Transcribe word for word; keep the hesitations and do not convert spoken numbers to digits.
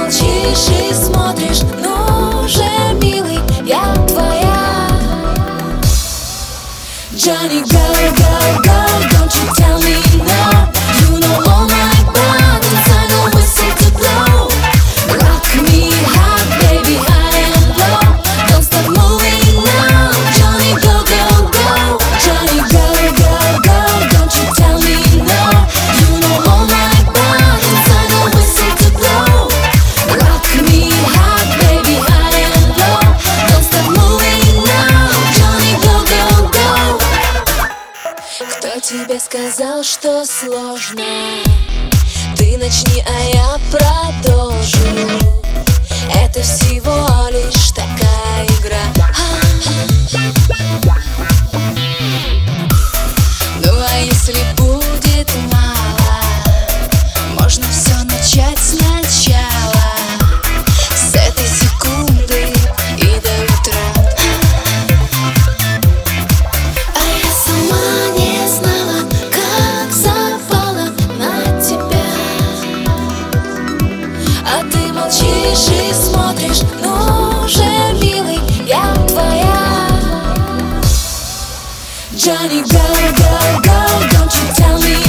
молчишь и смотришь, ну же, милый, я твоя. Johnny, go, go, go, don't you tell me no. You know all my buttons, I know whistle to blow. Rock me hot, baby, high and low. Don't stop moving now. Johnny, go, go, go. Johnny, go, go, go, don't you tell me no. You know all my buttons, I know whistle to blow. Rock me hot, baby, high and low. Don't stop moving now. Johnny, go, go, go. Кто тебе сказал, что сложно? Ты начни, а я продолжу. Это всего лишь такая игра. Ну а если будет мало, можно все начать сначала. С этой секунды и до утра. А я сама не знала, как запала на тебя. А ты молчишь и смотришь, ну же, милый, я твоя. Johnny, go, go, go, don't you tell me